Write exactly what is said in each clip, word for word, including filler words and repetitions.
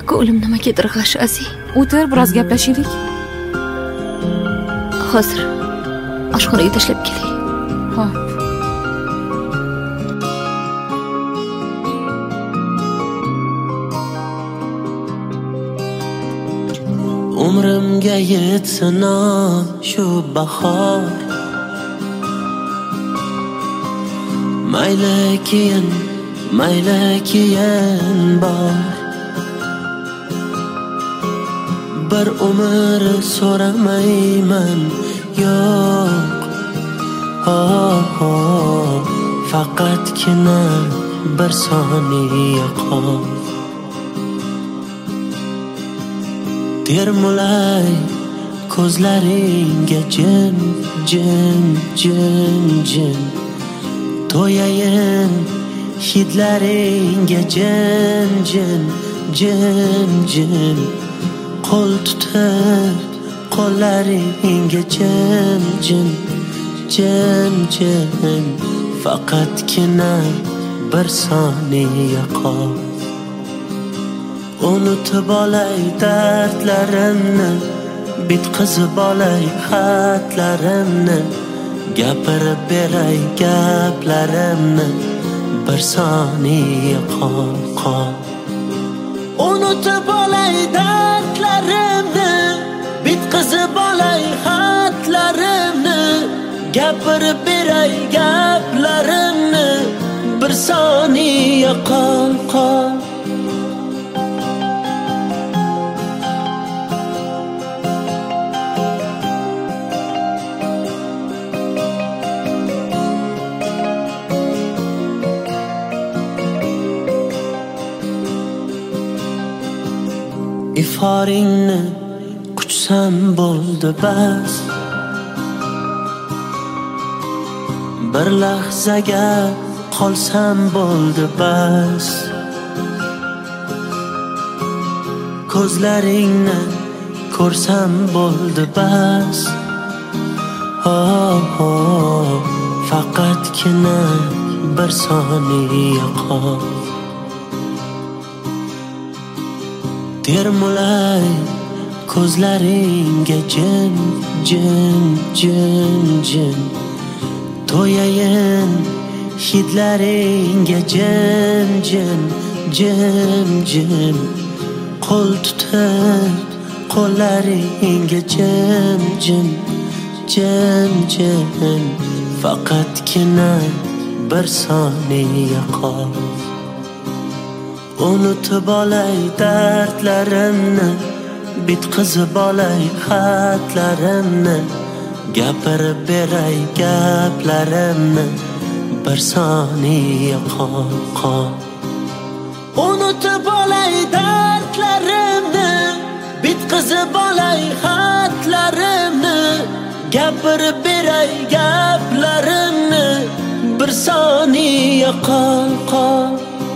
Ko'nglim nimagadir g'ash aziz. O'tir, biroz gaplashaylik. Hozir oshxonaga tashlab kelay. Xo'p. Umrimga yetsin shu bahor, mayli keyin mayli keyin bor. Bir umr so'ramayman yo'q, oh, oh, faqatgina bir soniya qol. Termulay ko'zlaringga jim jim jim jim, to'yayin hidlaringga jim jim jim jim, qo'l tutib qo'llaringga jim jim jim jim, faqatgina bir soniya qol. Unutib olay dardlarimni, bitqizib olay xatlarimni, gapirib beray gaplarimni, bir soniya qol qol. Unutib olay dardlarimni, bitqizib olay xatlarimni, gapirib beray gaplarimni, bir soniya qol qol. Iforingni quchsam bo'ldi bas, bir lahzaga qolsam bo'ldi bas. Ko'zlaringni ko'rsam bo'ldi bas, oh, oh, faqatgina bir soniya qol. Termulay ko'zlaringga jim jim jim jim, to'yayin hidlaringga jim jim jim jim, qo'l tutib qo'llaringga jim jim jim jim, faqatgina bir soniya qol. Unutib olay dardlarimni, bitqizib olay xatlarimni, gapirib beray gaplarimni, bir soniya qol qol. Unutib olay dardlarimni, bitqizib olay xatlarimni, gapirib beray gaplarimni, bir soniya qol qol.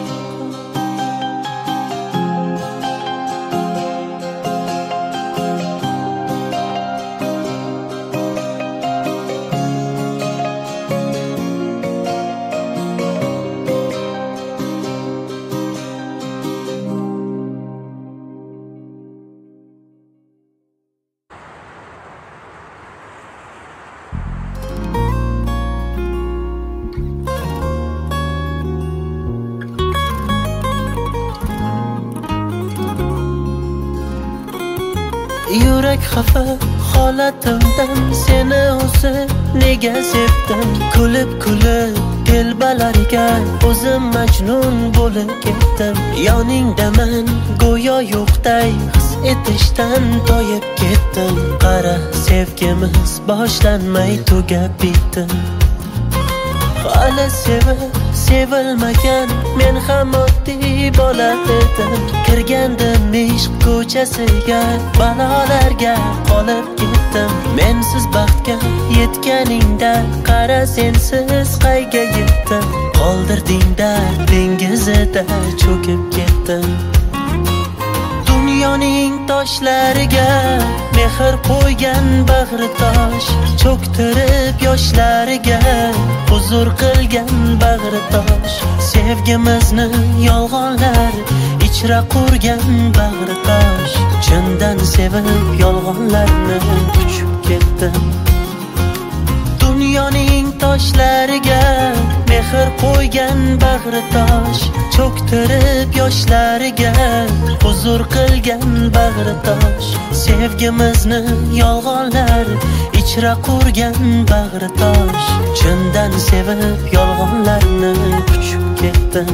Yurak xafa holatimdan seni o'zi nega sevdim, kulib kulib telbalarga o'zim majnun bo'lib ketdim. Yoningdaman go'yo yo'qday his etishdan toyib ketdim. Qara sevgimiz boshlanmay tugab bitdi. Hali sevib sevilmagan men ham oddiy bola edim. Kirgandim ishq ko'chasiga, balolarga qolib ketdim. Mensiz baxtga yetganingda qara sensiz qayga yetdim. Qoldirdingda dengizida cho'kib ketdim. Dunyoning toshlariga mehr qo'ygan bag'ri tosh, cho'ktirib yoshlariga huzur qilgan bag'ri tosh. Sevgimizni yolg'onlar ich ichra qurgan bag'ri tosh. Chindan sevib yolg'onlarni quchib ketdim. Dunyoning toshlariga mehr qo'ygan bag'ri tosh, cho'ktirib yoshlariga huzur qilgan bag'ri tosh. Sevgimizni yolg'onlar ichra qurgan bag'ri tosh. Chindan sevib yolg'onlarni quchib ketdim.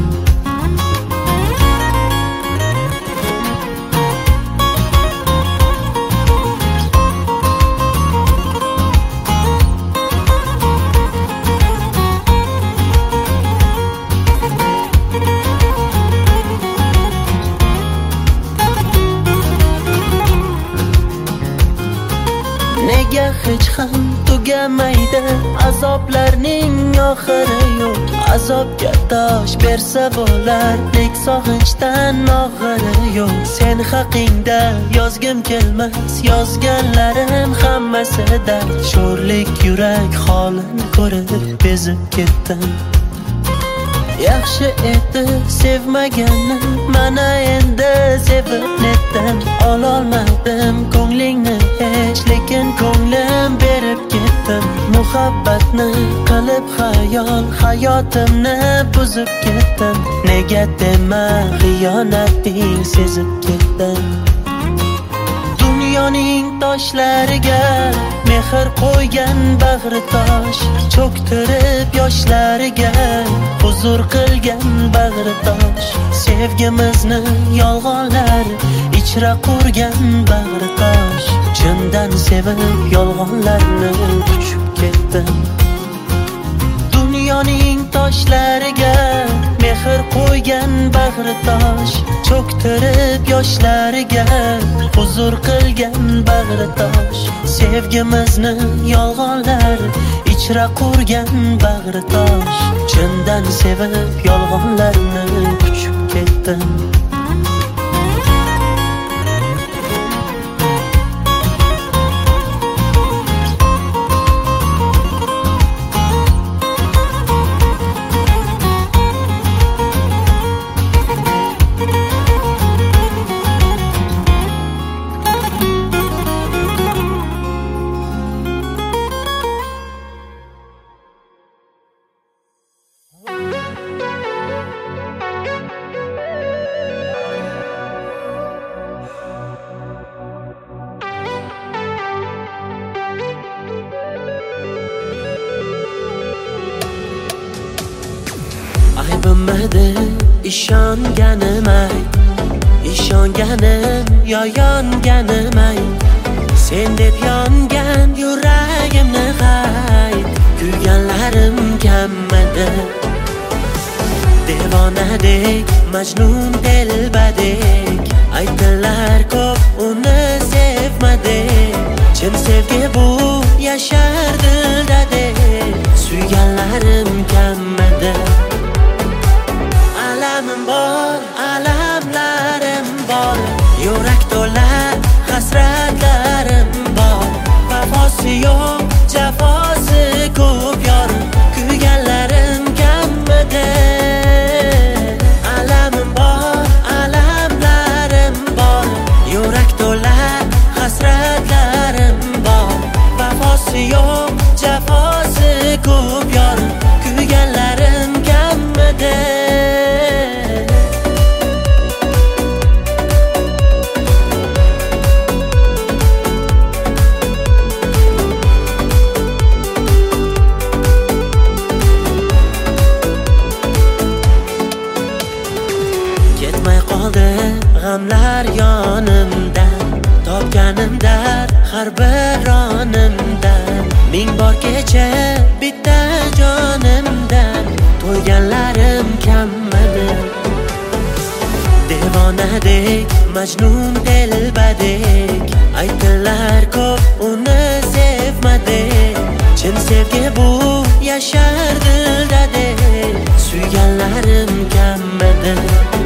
Nega hech ham tugamaydi azoblarning oxiri yo'q. Azobga tosh bersa bo'lar, nek sog'inchdan og'iri yo'q. Sen haqingda yozgim kelmas, yozganlarim hammasida sho'rlik yurak holin ko'rib bezib ketdim. Yaxshi edi sevmaganim, mana endi sevib netdim. Ololmadim ko'nglingni hech, lekin ko'nglim berib ketdim. Muhabbatni qilib xayol, hayotimni buzib ketdim. Nega dema xiyonating sezib ketdim. Dunyoning toshlariga mehr qo'ygan bag'ri tosh, cho'ktirib yoshlariga huzur qilgan bag'ri tosh. Sevgimizni yolg'onlar ichra qurgan bag'ri tosh. Chindan sevib yolg'onlarni quchib ketdim. Dunyoning toshlariga mehr qo'ygan bag'ri tosh, cho'ktirib yoshlariga huzur qilgan bag'ri tosh. Sevgimizni yolg'onlar ichra qurgan bag'ri tosh. Chindan sevib yolg'onlarni quchib ketdim. Aybimidi ishonganim ay, ishonganim yo yonganim ay. Sen deb yongan yuragimni qayt, kuyganlarim kammadi. Devonadek, majnun telbadek, aytdilar ko'p uni sevmadik. Chin sevgi bu yashar dilda dek, suyganlarim kammadi. Alamim bor, alamlarim bor, yurak to'la hasratlarim bor. Vafosi yo'q, jafosi ko'p yor, kuyganlarim kammidi. Alamim bor, alamlarim bor, yurak to'la hasratlarim bor. Vafosi yo'q, jafosi ko'p yor, kuyganlarim kammidi. G'amlar yonimdan, topganim dar har bir onimdan. Ming bor kecha bitta jonimdan, to'yganlarim kammidi. Devonadek, majnun telbadek, aytdilar ko'p uni sevmadik. Chin sevgi bu yashar dilda dek, suyganlarim kammidi.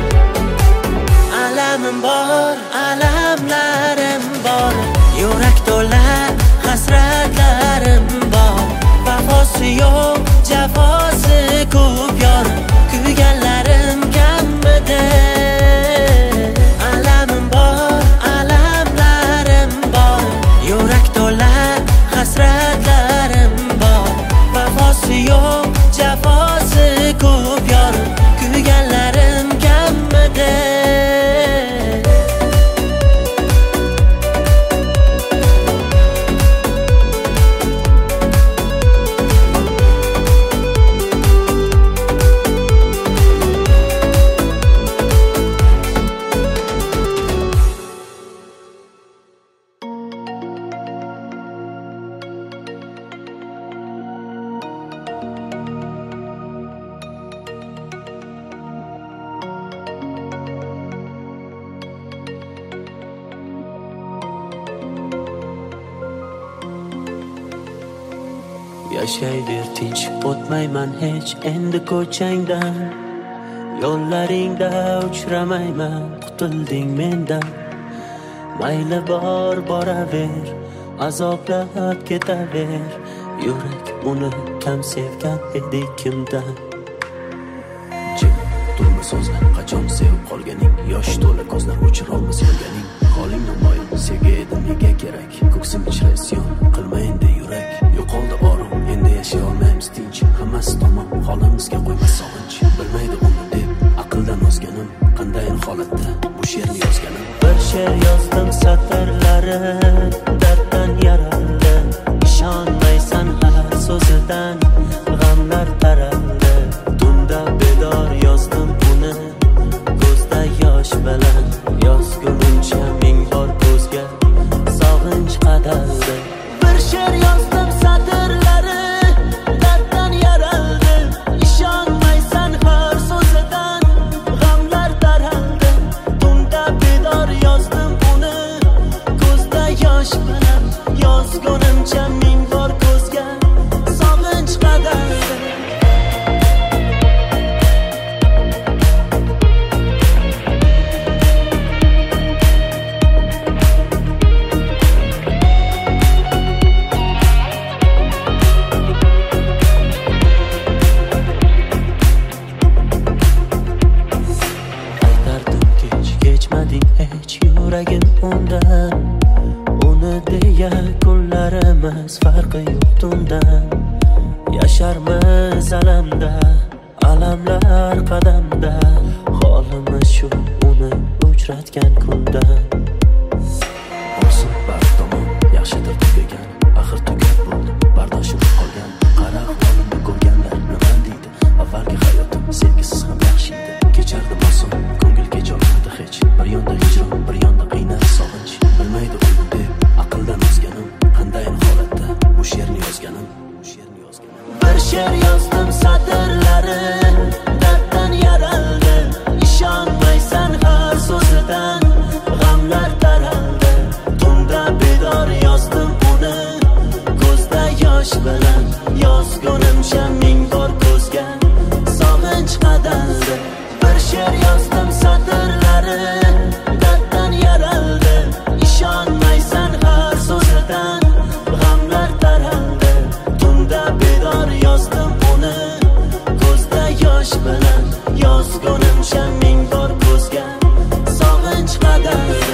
Alamim bor, alamlarim bor, yurak to'la hasratlarim bor. Vafosi yo'q, jafosi ko'p yor, kuyganlarim kammidi. Yashayver tinch, o'tmayman hech endi ko'changdan. Yo'llaringda uchramayman, qutulding mendan. Mayli bor boraver, azoblab ketaver. Yurak uni kam sevgan edi kimdan. Jim, turma so'zlar, qachon sevib qolganing? Yosh to'la ko'zlar o'chirolmas yurganing. Holing namoyon, sevgi edi nega kerak? Ko'ksim ichra isyon, qilma endi yurak. Yo'qoldi orom, endi yashay olmaymiz tinch. Hammasi tamom, holimizga qo'ymas sog'inch. Bilmaydi uni deb aqldan ozganim, qanday holatda bu she'rni yozganim. Bir she'r yozdim satrlari, darddan yaraldi. Ishonmaysan har so'zidan, g'amlar taraldi. Tunda bedor yozdim uni, ko'zda yosh bilan. Yozgunimcha ming bor ko'zga sog'inch qadaldi. Bir she'r yozdim satrlari, darddan yaraldi. Ishonmaysan har so'zidan, g'amlar taraldi. Tunda bedor yozdim uni, ko'zda yosh bilan. Yozgunimcha ming bor ko'zga sog'inch qadaldi. Aytardim kech, kechmading hech yuragim undan. Uni deya kunlarimiz farqi yo'q tundan. Yasharmiz alamda, alamlar qadamda. Holimiz shu uni uchratgan kundan. Bo'lsin bari tomon, yaxshidir tugagan. Axir tugab bo'ldi, bardoshim qolgan. Qara holimni ko'rganlar nima deydi? Avvalgi hayotim sevgisiz ham yaxshi edi. Kechardim oson, ko'ngil kecholmadi hech. Bir yonda hijron, bir yonda qiynar sog'inch. Bilmaydi uni deb aqldan ozganim, qanday holatda bu she'rni yozganim. Bir she'r yozdim satrlari, darddan yaraldi. Ishonmaysan har so'zidan, g'amlar taraldi. Tunda bedor yozdim uni, ko'zda yosh bilan. Yozgunimcha ming bor ko'zga sog'inch qadaldi. Bir she'r yozdim satrlari, darddan yaraldi. Ishonmaysan har so'zidan, g'amlar taraldi. Tunda bedor yozdim uni, ko'zda yosh bilan. Yozgunimcha ming bor ko'zga sog'inch qadaldi.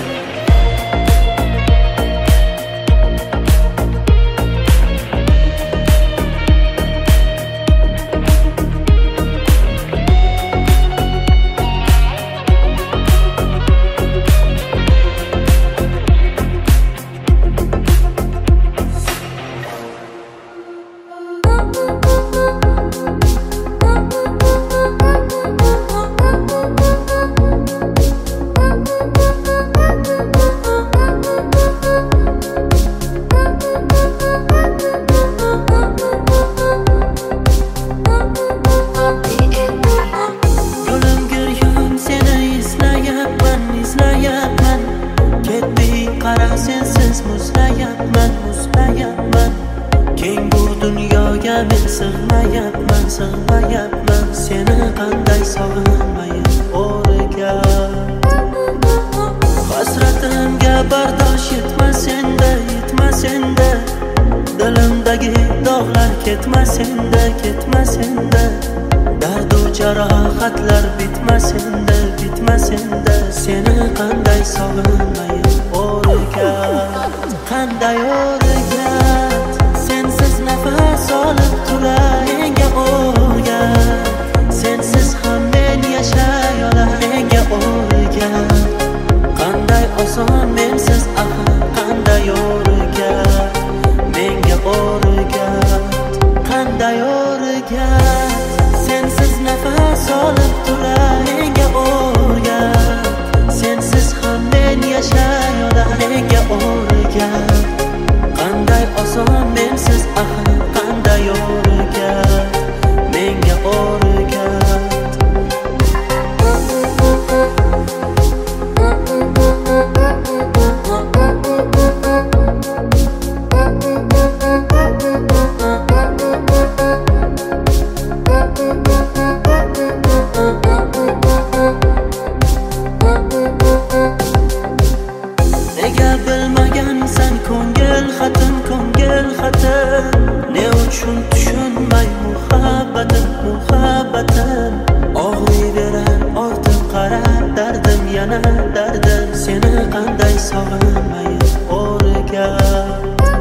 rohatim, ne uchun tushunmay muhabbatim, muhabbatim og'riyverar ortib qara dardim, yana dardim. Seni qanday sog'inmay o'rgan,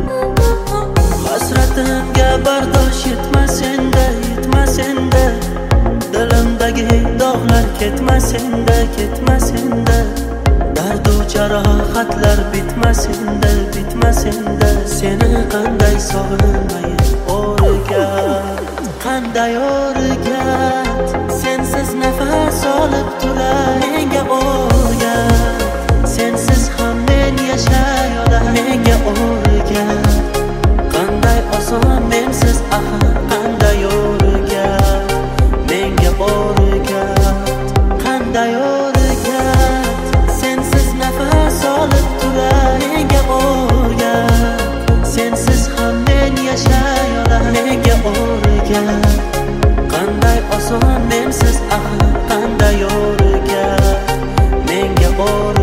hasratimga bardosh yetmas endi, yetmas endi. Dilimdagi dog'lar ketmas endi, ketmas endi. Dardu jarohatlar bitmas endi, bitmas endi. Seni qanday sog'inmay o'rgat, qanday o'rgat. Sensiz nafas olib turay, menga o'rgat. Sensiz ham men yashay olay, menga o'rgat. Qanday oson mensiz axir, qanday o'rgat. Menga o'rgat, qanday o'rgat. Sensiz nafas olib turay, menga o'rgat. Sensiz ham men yashay olay, menga o'rgat. Qanday oson mensiz axir, qanday o'rgat. Menga o'rgat.